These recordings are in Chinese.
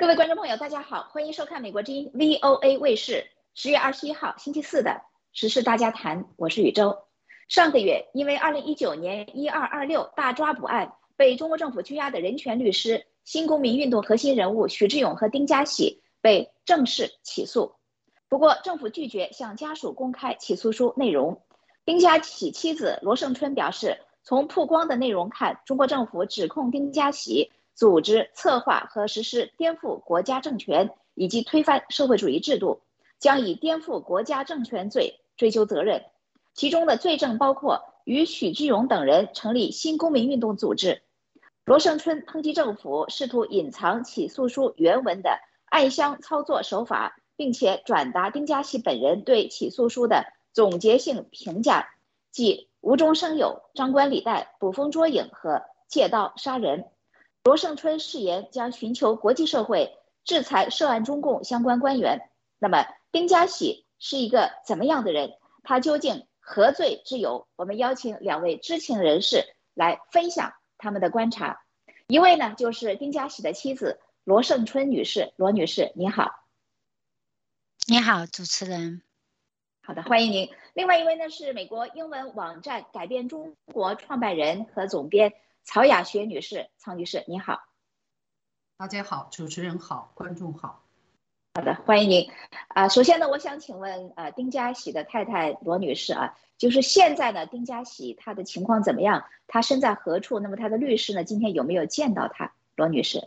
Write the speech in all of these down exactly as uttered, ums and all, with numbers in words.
各位观众朋友，大家好，欢迎收看美国之音 V O A 卫视十月二十一号星期四的时事大家谈，我是宇宙。上个月，因为二零一九年一二二六大抓捕案被中国政府拘押的人权律师、新公民运动核心人物许志永和丁家喜被正式起诉。不过，政府拒绝向家属公开起诉书内容。丁家喜妻子罗胜春表示，从曝光的内容看，中国政府指控丁家喜组织、策划和实施颠覆国家政权以及推翻社会主义制度，将以颠覆国家政权罪追究责任。其中的罪证包括与许志永等人成立新公民运动组织。罗胜春抨击政府试图隐藏起诉书原文的暗箱操作手法，并且转达丁家喜本人对起诉书的总结性评价，即无中生有、张冠李戴、捕风捉影和借刀杀人。罗胜春誓言将寻求国际社会制裁涉案中共相关官员。那么，丁家喜是一个怎么样的人？他究竟何罪之有？我们邀请两位知情人士来分享他们的观察。一位呢，就是丁家喜的妻子罗胜春女士。罗女士，你好。 你好，主持人。 好的，欢迎您。另外一位呢，是美国英文网站改变中国创办人和总编曹雅学女士。曹女士，你好。 大家好，主持人好，观众好。 好的，欢迎您。啊、呃，首先呢，我想请问呃丁家喜的太太罗女士啊，就是现在呢，丁家喜他的情况怎么样？他身在何处？那么他的律师呢，今天有没有见到他？罗女士。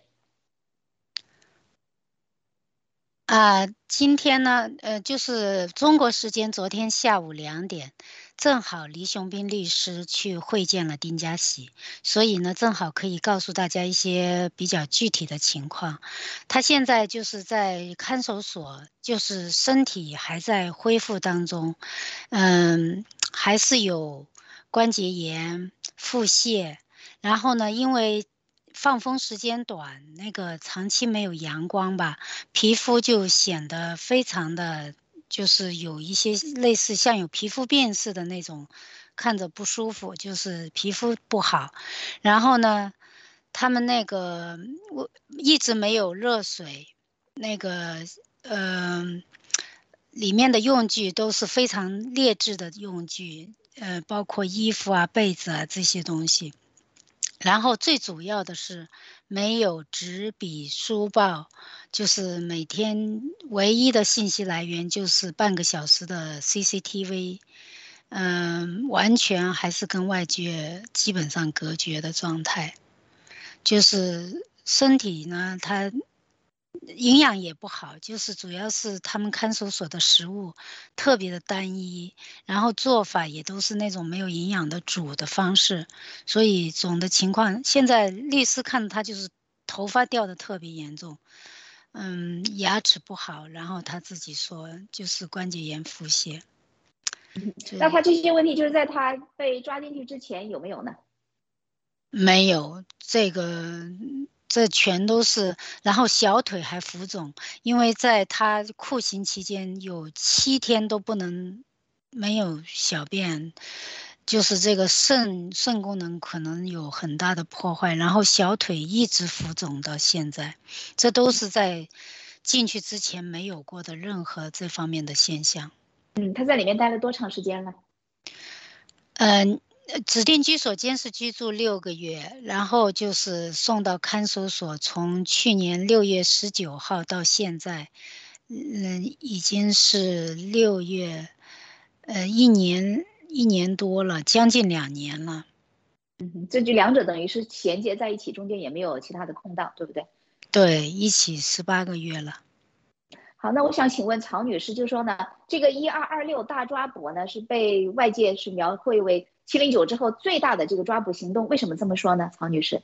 啊、呃，今天呢，呃，就是中国时间昨天下午两点，正好黎雄斌律师去会见了丁家喜，所以呢，正好可以告诉大家一些比较具体的情况。他现在就是在看守所，就是身体还在恢复当中，嗯，还是有关节炎、腹泻，然后呢，因为放风时间短，那个长期没有阳光吧，皮肤就显得非常的，就是有一些类似像有皮肤病似的那种，看着不舒服，就是皮肤不好。然后呢，他们那个我一直没有热水，那个嗯、呃，里面的用具都是非常劣质的用具，呃，包括衣服啊、被子啊这些东西。然后最主要的是没有纸笔书报，就是每天唯一的信息来源就是半个小时的 C C T V， 嗯，完全还是跟外界基本上隔绝的状态。就是身体呢，它营养也不好，就是主要是他们看守所的食物特别的单一，然后做法也都是那种没有营养的煮的方式，所以总的情况，现在律师看他就是头发掉的特别严重，嗯，牙齿不好，然后他自己说就是关节炎、腹泻。 那他这些问题就是在他被抓进去之前有没有呢？ 没有，这个这全都是，然后小腿还浮肿，因为在他酷刑期间有七天都不能没有小便，就是这个肾肾功能可能有很大的破坏，然后小腿一直浮肿到现在，这都是在进去之前没有过的任何这方面的现象。 嗯，他在里面待了多长时间了？ 嗯。指定居所监视居住六个月，然后就是送到看守所，从去年六月十九号到现在，嗯，已经是六月，呃，一年一年多了，将近两年了。 嗯，这就两者等于是衔接在一起，中间也没有其他的空档，对不对？ 对，一起十八个月了。 好，那我想请问曹女士，就说呢，这个一二二六大抓捕呢，是被外界是描绘为七零九之后最大的这个抓捕行动，为什么这么说呢？曹女士？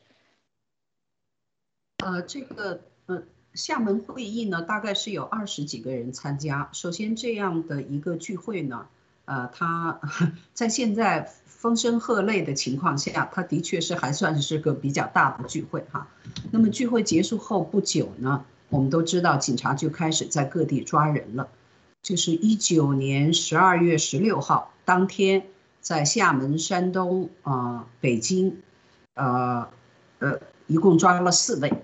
呃，这个呃，厦门会议呢，大概是有二十几个人参加。首先，这样的一个聚会呢，呃，它在现在风声鹤唳的情况下，它的确是还算是个比较大的聚会哈。那么聚会结束后不久呢，我们都知道警察就开始在各地抓人了。就是一九年十二月十六号当天，在厦门、山东、啊、呃、北京，呃呃，一共抓了四位。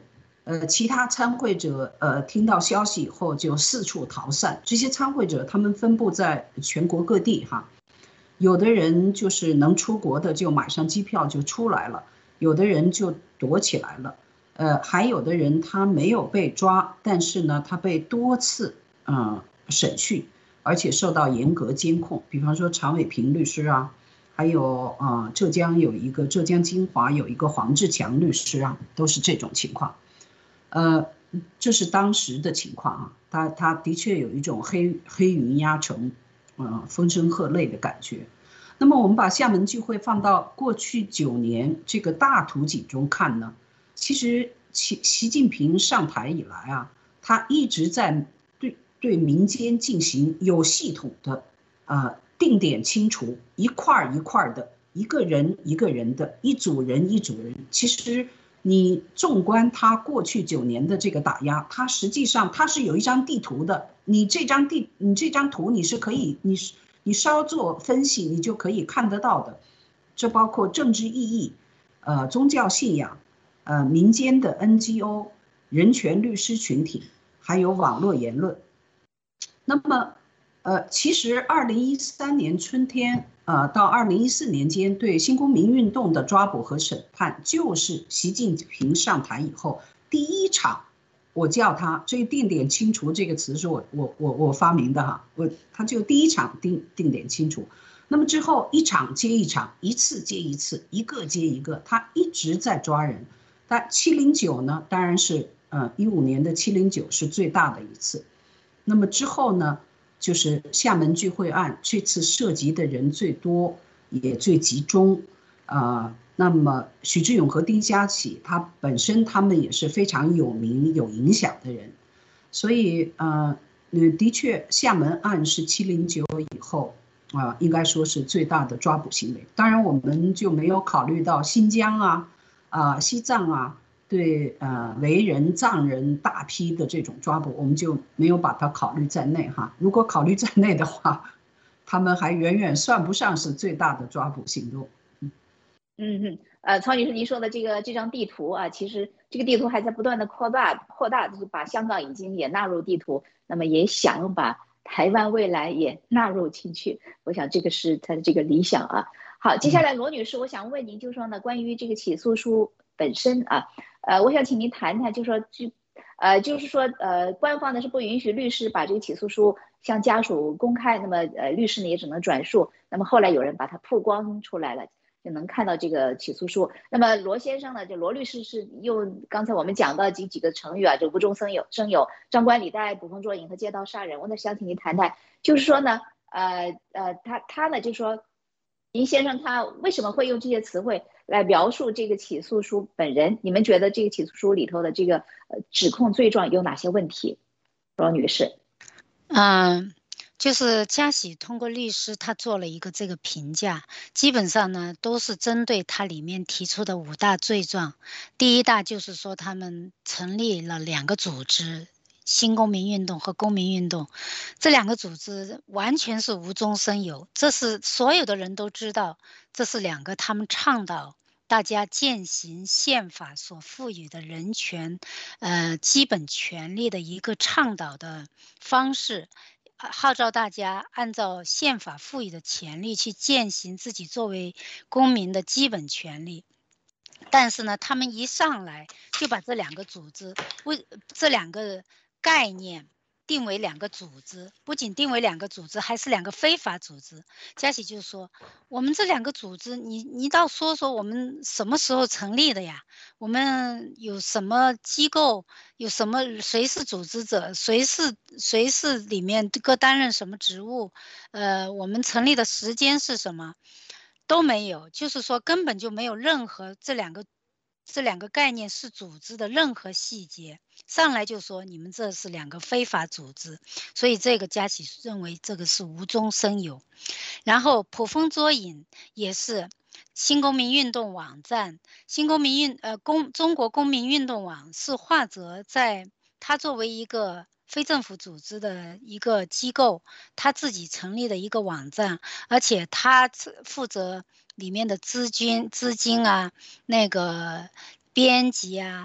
呃，其他参会者呃听到消息以后就四处逃散。这些参会者他们分布在全国各地哈，有的人就是能出国的就买上机票就出来了，有的人就躲起来了，呃，还有的人他没有被抓，但是呢他被多次呃审讯，而且受到严格监控。比方说常伟平律师啊，还有呃浙江有一个浙江金华有一个黄志强律师啊，都是这种情况。呃，这是当时的情况啊，他他的确有一种黑黑云压城，呃，风声鹤唳的感觉。那么我们把厦门聚会放到过去九年这个大图景中看呢，其实习习近平上台以来啊，他一直在对对民间进行有系统的呃定点清除，一块一块的，一个人一个人的，一组人一组人，其实。你纵观他过去九年的这个打压，他实际上他是有一张地图的。你这张地，你这张图你是可以，你是你稍作分析，你就可以看得到的。这包括政治意义，呃，宗教信仰，呃，民间的 N G O、人权律师群体，还有网络言论。那么，呃，其实二零一三年春天。呃，到二零一四年间，对新公民运动的抓捕和审判，就是习近平上台以后第一场，我叫他这个定点清除这个词是我我我我发明的哈，我他就第一场定定点清除，那么之后一场接一场，一次接一次，一个接一个，他一直在抓人。但七零九呢，当然是呃一五年的七零九是最大的一次，那么之后呢？就是厦门聚会案，这次涉及的人最多，也最集中，呃，那么许志永和丁家启，他本身他们也是非常有名有影响的人，所以呃，的确厦门案是七零九以后啊、呃，应该说是最大的抓捕行为。当然，我们就没有考虑到新疆啊、啊、呃、西藏啊。对呃维人藏人大批的这种抓捕，我们就没有把它考虑在内哈。如果考虑在内的话，他们还远远算不上是最大的抓捕行动。 嗯嗯，呃，曹女士您说的这个这张地图啊，其实这个地图还在不断的扩大扩大，就是把香港已经也纳入地图，那么也想把台湾未来也纳入进去。我想这个是他的这个理想啊。好，接下来罗女士，我想问您，就是说呢，关于这个起诉书本身啊。呃，我想请您谈谈，就说就，呃，就是说，呃，官方呢是不允许律师把这个起诉书向家属公开，那么，呃，律师呢也只能转述。那么后来有人把它曝光出来了，就能看到这个起诉书。那么罗先生呢，就罗律师是用刚才我们讲到几几个成语啊，就无中生有，生有张冠李戴、捕风捉影和借刀杀人。我呢想请您谈谈，就是说呢，呃呃，他他呢就说，林先生他为什么会用这些词汇？来描述这个起诉书本人，你们觉得这个起诉书里头的这个呃指控罪状有哪些问题？罗女士， 嗯，就是嘉喜通过律师他做了一个这个评价，基本上呢都是针对他里面提出的五大罪状。第一大就是说他们成立了两个组织。新公民运动和公民运动，这两个组织完全是无中生有，这是所有的人都知道，这是两个他们倡导大家践行宪法所赋予的人权，呃，基本权利的一个倡导的方式，号召大家按照宪法赋予的权利去践行自己作为公民的基本权利。但是呢，他们一上来就把这两个组织，为这两个概念定为两个组织，不仅定为两个组织，还是两个非法组织。嘉喜就说，我们这两个组织，你你倒说说我们什么时候成立的呀？我们有什么机构？有什么谁是组织者？谁是谁是里面各担任什么职务？呃，我们成立的时间是什么？都没有，就是说根本就没有任何这两个这两个概念是组织的任何细节，上来就说你们这是两个非法组织，所以这个嘉喜认为这个是无中生有。然后捕风捉影也是新公民运动网站，新公民运呃公中国公民运动网是华泽在他作为一个非政府组织的一个机构，他自己成立的一个网站，而且他负责里面的资金资金啊，那个编辑啊，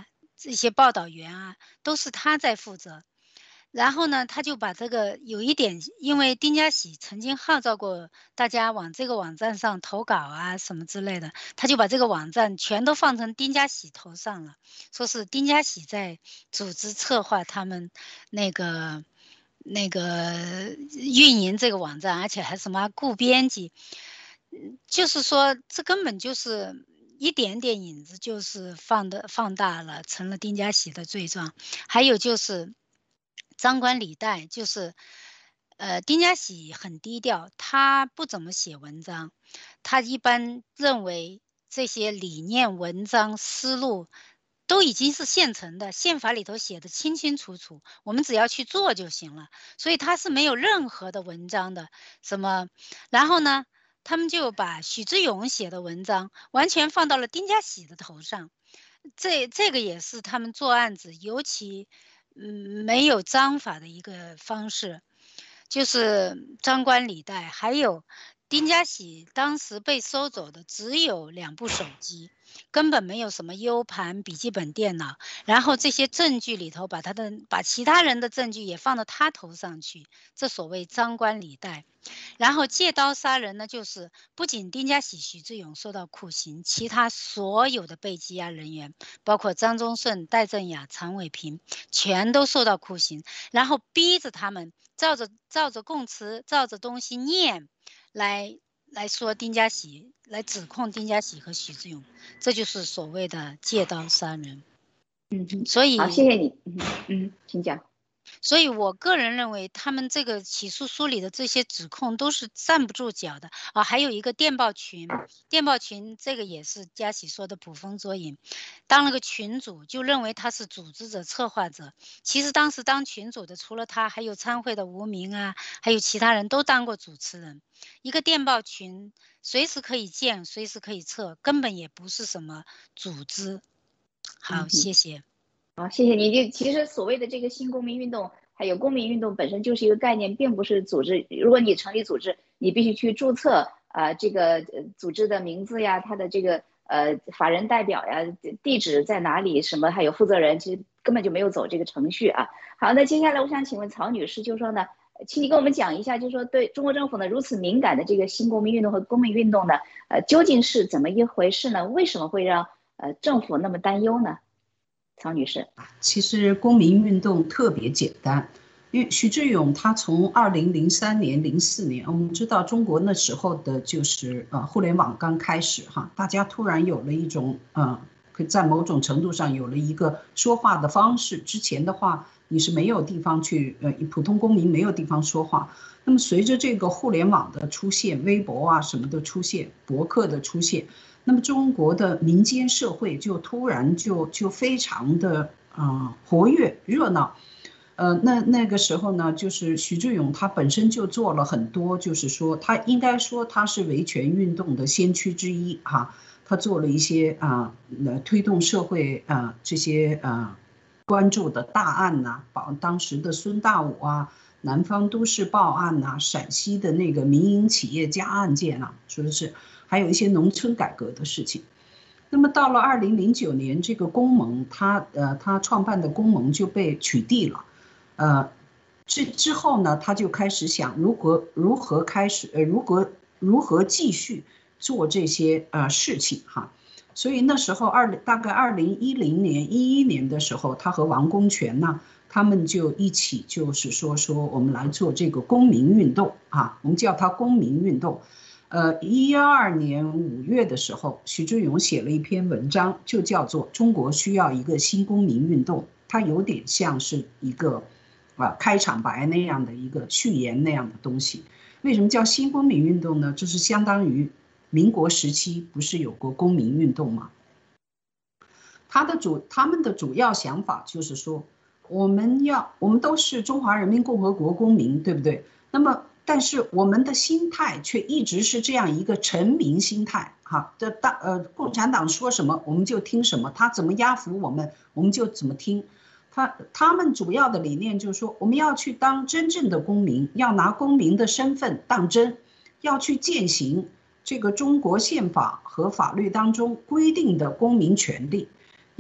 这些报道员啊，都是他在负责。然后呢，他就把这个有一点，因为丁家喜曾经号召过大家往这个网站上投稿啊什么之类的，他就把这个网站全都放成丁家喜头上了，说是丁家喜在组织策划他们那个那个运营这个网站，而且还什么雇编辑，就是说这根本就是一点点影子，就是放的放大了，成了丁家喜的罪状。还有就是张冠李戴，就是呃，丁家喜很低调，他不怎么写文章，他一般认为这些理念、文章、思路都已经是现成的，宪法里头写的清清楚楚，我们只要去做就行了，所以他是没有任何的文章的。什么，然后呢，他们就把许志永写的文章完全放到了丁家喜的头上，这这个也是他们做案子尤其嗯没有章法的一个方式，就是张冠李戴。还有丁家喜当时被收走的只有两部手机，根本没有什么 U 盘、笔记本电脑，然后这些证据里头把他的把其他人的证据也放到他头上去，这所谓张冠李戴。然后借刀杀人呢，就是不仅丁家喜、许志永受到酷刑，其他所有的被羁押人员，包括张宗顺、戴振雅、常伟平，全都受到酷刑，然后逼着他们照着照着供词、照着东西念，来来说丁家喜，来指控丁家喜和许志永，这就是所谓的借刀杀人。 嗯， 所以好，谢谢你。嗯嗯，请讲。 所以我个人认为，他们这个起诉书里的这些指控都是站不住脚的啊。还有一个电报群，电报群这个也是家喜说的捕风捉影，当了个群主就认为他是组织者、策划者。其实当时当群主的除了他，还有参会的吴明啊，还有其他人都当过主持人。一个电报群随时可以建，随时可以撤，根本也不是什么组织。好，谢谢。 好，谢谢你。就其实所谓的这个新公民运动，还有公民运动本身就是一个概念，并不是组织。如果你成立组织，你必须去注册啊、呃，这个呃组织的名字呀，它的这个呃法人代表呀，地址在哪里，什么还有负责人，其实根本就没有走这个程序啊。好，那接下来我想请问曹女士，就说呢，请你跟我们讲一下，就是说对中国政府呢如此敏感的这个新公民运动和公民运动呢，呃，究竟是怎么一回事呢？为什么会让呃政府那么担忧呢？曹女士， 其实公民运动特别简单，因为许志永他从二零零三年、零四年，我们知道中国那时候的就是呃互联网刚开始哈，大家突然有了一种呃，在某种程度上有了一个说话的方式。之前的话你是没有地方去呃，普通公民没有地方说话。那么随着这个互联网的出现，微博啊什么的出现，博客的出现。那么中国的民间社会就突然就就非常的啊、呃、活跃热闹，呃那那个时候呢，就是许志永他本身就做了很多，就是说他应该说他是维权运动的先驱之一哈、啊，他做了一些啊呃推动社会啊这些啊关注的大案呐、啊，当时的孙大武啊。南方都市报案呐、啊，陕西的那个民营企业家案件啊，说的是还有一些农村改革的事情。那么到了二零零九年，这个公盟他呃他创办的公盟就被取缔了，呃之之后呢，他就开始想如何如何开始呃如何如何继续做这些呃事情哈。所以那时候二大概二零一零年一一年的时候，他和王功权呢。他们就一起就是说说我们来做这个公民运动啊，我们叫它公民运动。呃，一二年五月的时候，许志永写了一篇文章，就叫做《中国需要一个新公民运动》，它有点像是一个啊开场白那样的一个序言那样的东西。为什么叫新公民运动呢？这是相当于民国时期不是有过公民运动吗？他的主他们的主要想法就是说。我们要，我们都是中华人民共和国公民，对不对？那么，但是我们的心态却一直是这样一个臣民心态，哈，的大呃，共产党说什么我们就听什么，他怎么压服我们，我们就怎么听。他他们主要的理念就是说，我们要去当真正的公民，要拿公民的身份当真，要去践行这个中国宪法和法律当中规定的公民权利。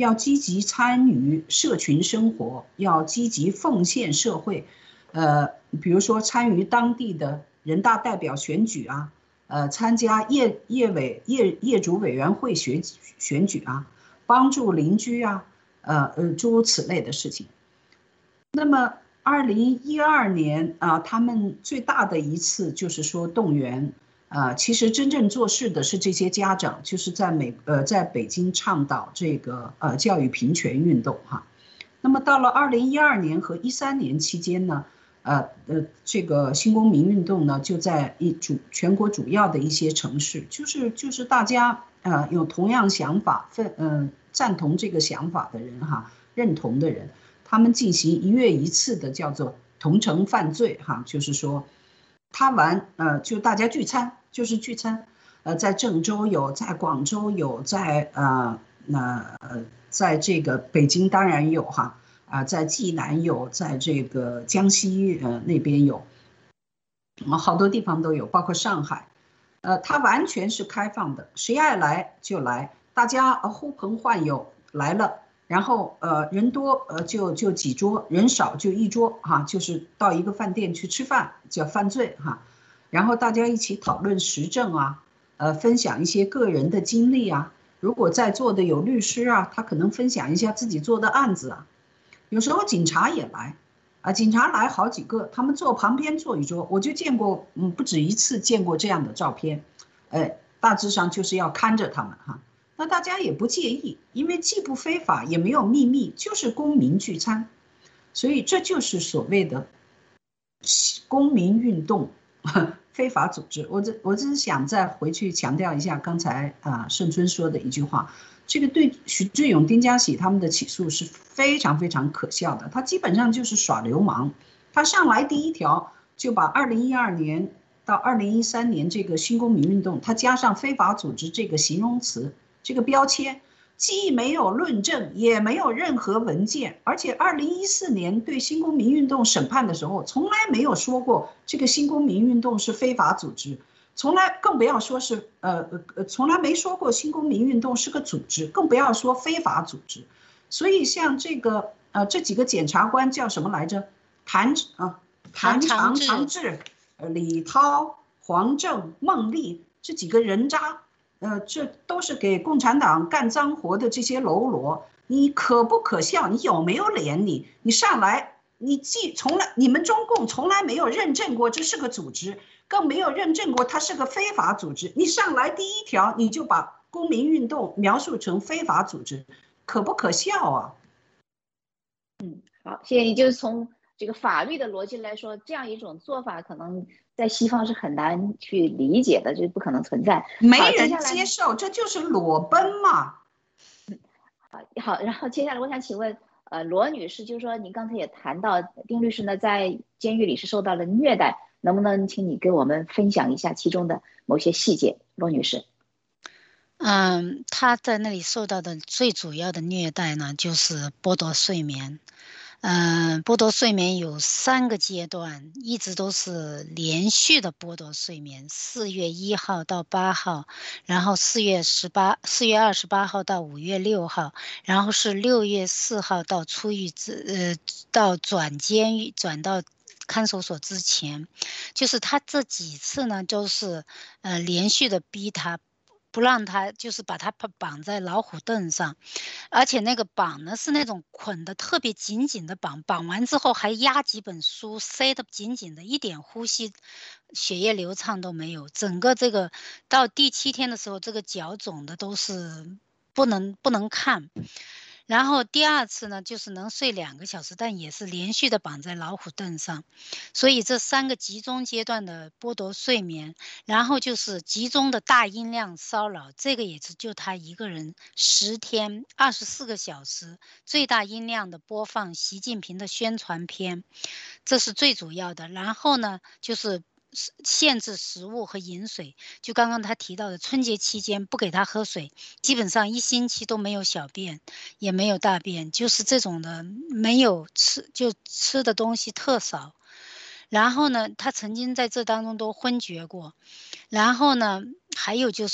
要积极参与社群生活，要积极奉献社会，呃，比如说参与当地的人大代表选举啊，呃，参加业业委业业主委员会选选举啊，帮助邻居啊，呃呃，诸如此类的事情。那么，二零一二年啊，他们最大的一次就是说动员。啊，其实真正做事的是这些家长，就是在美呃在北京倡导这个呃教育平权运动哈。那么到了二零一二年和一三年期间呢，呃呃这个新公民运动呢就在一主全国主要的一些城市，就是就是大家呃有同样想法分嗯、呃、赞同这个想法的人哈，认同的人，他们进行一月一次的叫做同城犯罪哈，就是说他玩呃就大家聚餐。就是聚餐，呃，在郑州有，在广州有，在呃那呃，在这个北京当然有哈，啊、呃，在济南有，在这个江西呃那边有，啊，好多地方都有，包括上海，呃，它完全是开放的，谁爱来就来，大家呼朋唤友来了，然后呃人多呃就就几桌，人少就一桌哈，就是到一个饭店去吃饭叫犯罪哈。然后大家一起讨论时政啊，呃，分享一些个人的经历啊。如果在座的有律师啊，他可能分享一下自己做的案子啊。有时候警察也来，啊，警察来好几个，他们坐旁边坐一桌，我就见过，嗯，不止一次见过这样的照片，呃，大致上就是要看着他们哈。那大家也不介意，因为既不非法，也没有秘密，就是公民聚餐，所以这就是所谓的公民运动。非法组织，我这我只是想再回去强调一下刚才啊盛春说的一句话，这个对许志永、丁家喜他们的起诉是非常非常可笑的，他基本上就是耍流氓，他上来第一条就把二零一二年到二零一三年这个新公民运动，他加上非法组织这个形容词这个标签。既没有论证，也没有任何文件，而且二零一四年对新公民运动审判的时候，从来没有说过这个新公民运动是非法组织，从来更不要说是呃呃，从来没说过新公民运动是个组织，更不要说非法组织。所以像这个呃这几个检察官叫什么来着？谭啊谭长长治、李涛、黄正、孟丽这几个人渣。呃，这都是给共产党干脏活的这些喽啰，你可不可笑？你有没有脸？你你上来，你既从来你们中共从来没有认证过这是个组织，更没有认证过它是个非法组织。你上来第一条你就把公民运动描述成非法组织，可不可笑啊？ 嗯，好，谢谢你。就是从这个法律的逻辑来说，这样一种做法可能在西方是很难去理解的，就是不可能存在， 没人接受，这就是裸奔嘛。 好，然后接下来我想请问，呃，罗女士，就是说您刚才也谈到丁律师呢在监狱里是受到了虐待，能不能请你给我们分享一下其中的某些细节？罗女士。 嗯，他在那里受到的最主要的虐待呢，就是剥夺睡眠。嗯，剥夺睡眠有三个阶段，一直都是连续的剥夺睡眠。四月一号到八号，然后四月十八、四月二十八号到五月六号，然后是六月四号到出狱之呃到转监狱转到看守所之前，就是他这几次呢，都是呃连续的逼他。不让他就是把他绑在老虎凳上，而且那个绑呢是那种捆得特别紧紧的绑，绑完之后还压几本书塞得紧紧的，一点呼吸血液流畅都没有。整个这个到第七天的时候，这个脚肿的都是不能不能看。然后第二次呢，就是能睡两个小时，但也是连续的绑在老虎凳上。所以这三个集中阶段的剥夺睡眠，然后就是集中的大音量骚扰，这个也是就他一个人十天二十四个小时最大音量的播放习近平的宣传片，这是最主要的。然后呢，就是限制食物和饮水，就刚刚他提到的春节期间不给他喝水，基本上一星期都没有小便也没有大便，就是这种的，没有吃就吃的东西特少。然后呢，他曾经在这当中都昏厥过。然后呢，还有就是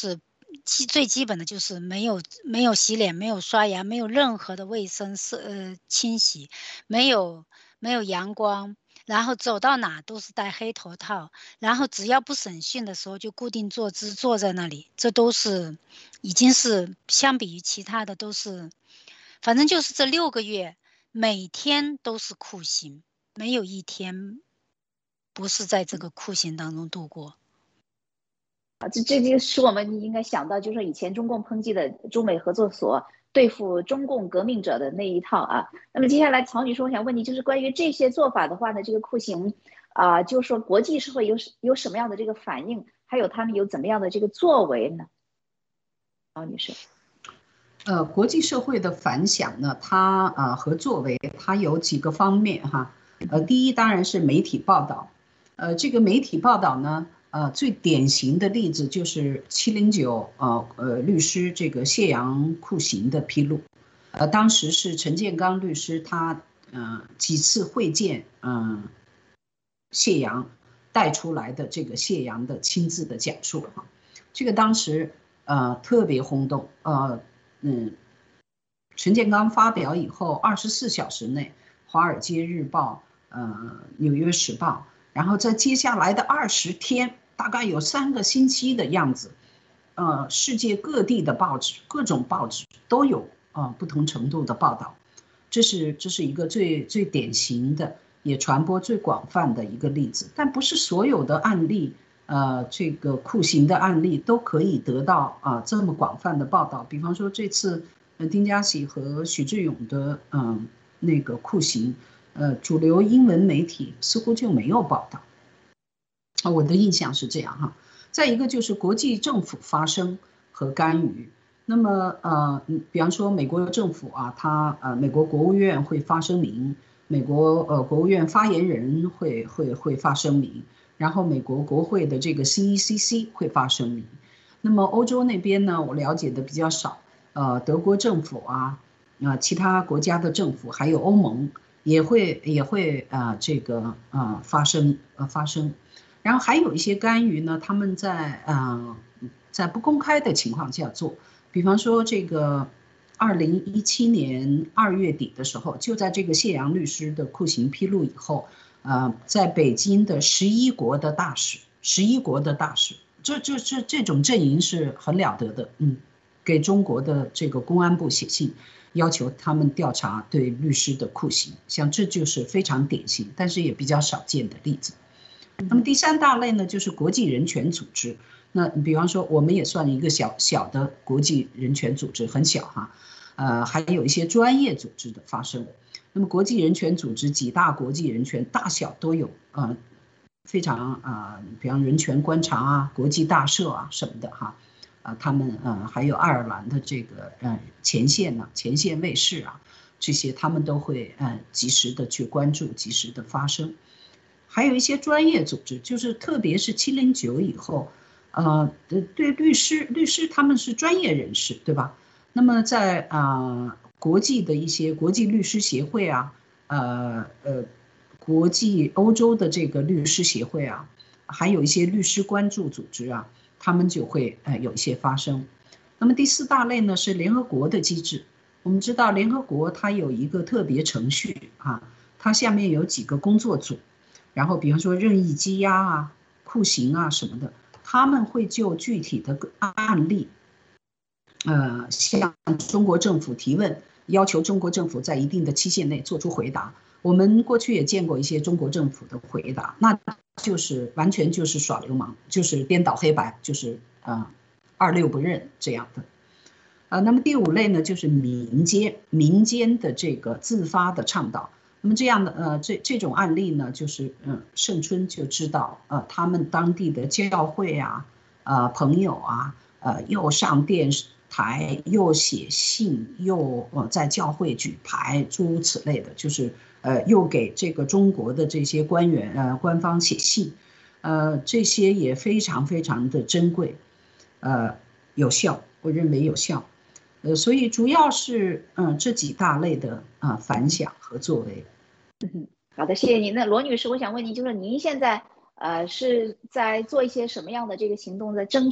基最基本的就是没有没有洗脸，没有刷牙，没有任何的卫生呃清洗，没有没有阳光，然后走到哪都是戴黑头套，然后只要不审讯的时候就固定坐姿坐在那里，这都是已经是相比于其他的都是，反正就是这六个月每天都是酷刑，没有一天不是在这个酷刑当中度过。 啊，这这就使我们应该想到，就是以前中共抨击的中美合作所对付中共革命者的那一套啊。那么接下来曹女士，我想问你，就是关于这些做法的话呢，这个酷刑啊，就是说国际社会有有什么样的这个反应，还有他们有怎么样的这个作为呢？曹女士。 呃，国际社会的反响呢，它呃和作为，它有几个方面哈。呃，第一当然是媒体报道，呃，这个媒体报道呢，呃，最典型的例子就是七零九呃呃律师这个谢阳酷刑的披露，呃，当时是陈建刚律师他呃几次会见嗯、呃、谢阳带出来的这个谢阳的亲自的讲述哈，这个当时呃特别轰动，呃。嗯，陈建刚发表以后，二十四小时内，《华尔街日报》、呃，《纽约时报》，然后在接下来的二十天，大概有三个星期的样子，呃，世界各地的报纸，各种报纸都有呃不同程度的报道，这是这是一个最最典型的，也传播最广泛的一个例子。但不是所有的案例。呃，这个酷刑的案例都可以得到啊、呃、这么广泛的报道。比方说这次，呃，丁家喜和许志勇的嗯、呃、那个酷刑，呃，主流英文媒体似乎就没有报道。啊，我的印象是这样哈。再一个就是国际政府发声和干预。那么呃，比方说美国政府啊，他呃美国国务院会发声明，美国呃国务院发言人会会会发声明。然后美国国会的这个 C E C C 会发声明，那么欧洲那边呢，我了解的比较少，呃，德国政府啊，啊、呃，其他国家的政府还有欧盟也会也会啊、呃、这个呃发声呃发声，然后还有一些干预呢，他们在呃在不公开的情况下做，比方说这个二零一七年二月底的时候，就在这个谢阳律师的酷刑披露以后。呃，在北京的十一国的大使，十一国的大使，这这这这种阵营是很了得的，嗯，给中国的这个公安部写信，要求他们调查对律师的酷刑，像这就是非常典型，但是也比较少见的例子。那么第三大类呢，就是国际人权组织，那比方说我们也算一个小小的国际人权组织，很小哈，呃，还有一些专业组织的发生。那么国际人权组织几大国际人权大小都有，呃，非常啊、呃，比方人权观察啊、国际大社啊什么的哈，啊、呃，他们呃还有爱尔兰的这个呃前线呢、前线卫士啊，这些他们都会呃及时的去关注、及时的发声。还有一些专业组织，就是特别是七零九以后，呃，对律师，律师他们是专业人士，对吧？那么在啊。呃国际的一些国际律师协会啊，呃呃，国际欧洲的这个律师协会啊，还有一些律师关注组织啊，他们就会呃有一些发声。那么第四大类呢是联合国的机制。我们知道联合国它有一个特别程序啊，它下面有几个工作组，然后比方说任意羁押啊、酷刑啊什么的，他们会就具体的案例。呃，向中国政府提问，要求中国政府在一定的期限内做出回答。我们过去也见过一些中国政府的回答，那就是完全就是耍流氓，就是颠倒黑白，就是呃二六不认这样的。呃，那么第五类呢，就是民间民间的这个自发的倡导。那么这样的呃这这种案例呢，就是嗯、呃，盛春就知道，呃，他们当地的教会啊，呃，朋友啊，呃，又上电视台又写信，又呃在教会举牌，诸如此类的，就是呃又给这个中国的这些官员呃官方写信，呃这些也非常非常的珍贵，呃有效，我认为有效，呃所以主要是嗯、呃、这几大类的啊、呃、反响和作为。 嗯，好的，谢谢您。那罗女士，我想问您，就是您现在呃是在做一些什么样的这个行动，在争取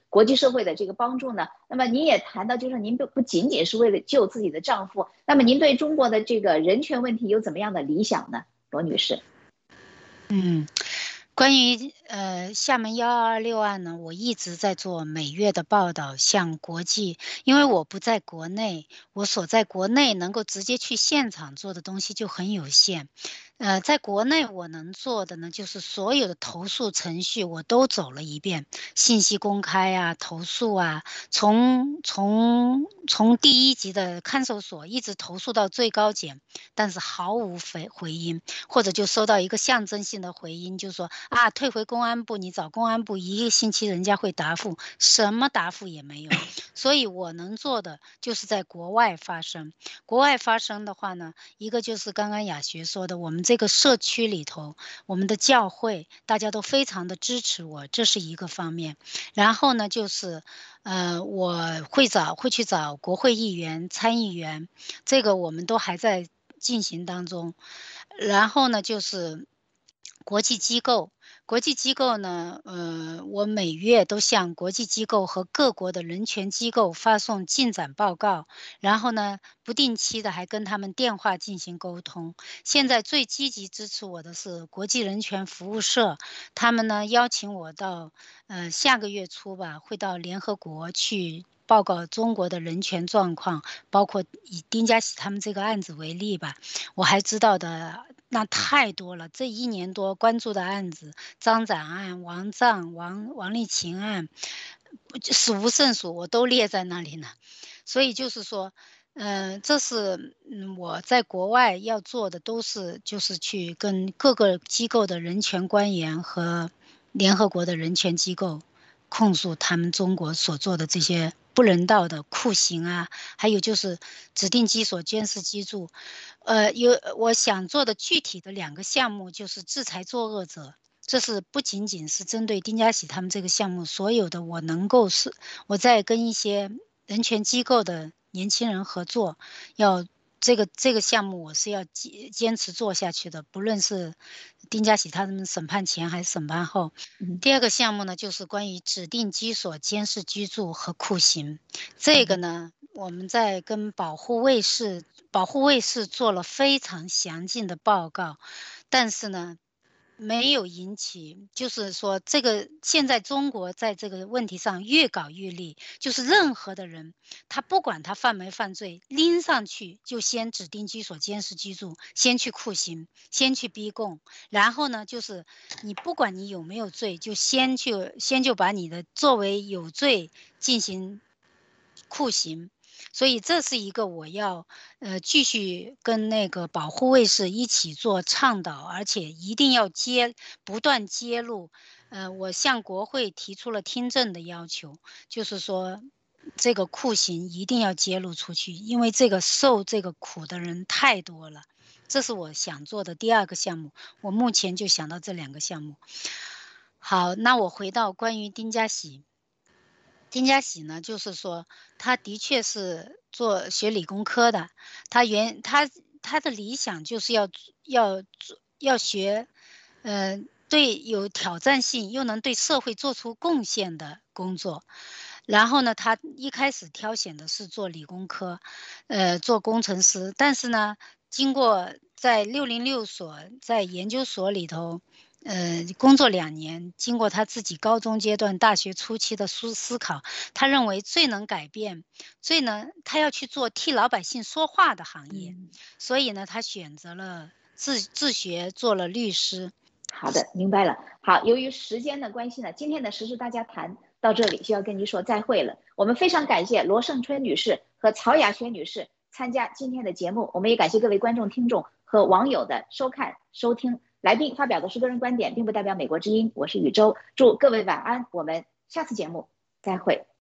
国际社会的这个帮助呢？那么您也谈到，就是您不不仅仅是为了救自己的丈夫，那么您对中国的这个人权问题有怎么样的理想呢，罗女士？ 嗯。关于呃厦门幺二二六案呢，我一直在做每月的报道，向国际，因为我不在国内，我所在国内能够直接去现场做的东西就很有限。呃，在国内我能做的呢，就是所有的投诉程序我都走了一遍，信息公开啊，投诉啊，从从从第一级的看守所一直投诉到最高检，但是毫无回回音，或者就收到一个象征性的回音，就说啊，退回公安部，你找公安部一个星期人家会答复，什么答复也没有。所以我能做的就是在国外发声。国外发声的话呢，一个就是刚刚雅学说的，我们这个社区里头，我们的教会大家都非常的支持我，这是一个方面。然后呢，就是呃，我会找会去找国会议员、参议员，这个我们都还在进行当中。然后呢，就是国际机构，国际机构呢，呃，我每月都向国际机构和各国的人权机构发送进展报告，然后呢，不定期的还跟他们电话进行沟通。现在最积极支持我的是国际人权服务社，他们呢邀请我到，呃，下个月初吧，会到联合国去报告中国的人权状况，包括以丁家喜他们这个案子为例吧，我还知道的那太多了。这一年多关注的案子，张展案、王藏、王王丽琴案，数不胜数，我都列在那里呢。所以就是说，嗯、呃，这是嗯我在国外要做的，都是就是去跟各个机构的人权官员和联合国的人权机构控诉他们中国所做的这些不人道的酷刑啊，还有就是指定居所监视居住。呃，有我想做的具体的两个项目就是制裁作恶者。这是不仅仅是针对丁家喜他们这个项目，所有的我能够是我在跟一些人权机构的年轻人合作，要这个这个项目我是要坚坚持做下去的，不论是丁家喜他们审判前还是审判后。第二个项目呢，就是关于指定居所监视居住和酷刑。这个呢，我们在跟保护卫士保护卫士做了非常详尽的报告，但是呢，没有引起，就是说这个现在中国在这个问题上越搞越厉，就是任何的人，他不管他犯没犯罪，拎上去就先指定居所监视居住，先去酷刑，先去逼供，然后呢，就是你不管你有没有罪，就先去先就把你的作为有罪进行酷刑。所以这是一个我要呃继续跟那个保护卫士一起做倡导，而且一定要揭不断揭露。呃，我向国会提出了听证的要求，就是说这个酷刑一定要揭露出去，因为这个受这个苦的人太多了。这是我想做的第二个项目，我目前就想到这两个项目。好，那我回到关于丁家喜。丁家喜呢，就是说他的确是做学理工科的，他原他他的理想就是要要要学，呃，对有挑战性又能对社会做出贡献的工作。然后呢，他一开始挑选的是做理工科，呃，做工程师，但是呢，经过在六零六所在研究所里头。呃，工作两年，经过他自己高中阶段、大学初期的思思考，他认为最能改变、最能他要去做替老百姓说话的行业，嗯、所以呢，他选择了自自学，做了律师。 好的，明白了。好，由于时间的关系呢，今天的时事大家谈到这里就要跟您说再会了。我们非常感谢罗胜春女士和曹雅轩女士参加今天的节目，我们也感谢各位观众、听众和网友的收看、收听。来宾发表的是个人观点，并不代表美国之音。我是宇宙，祝各位晚安，我们下次节目再会。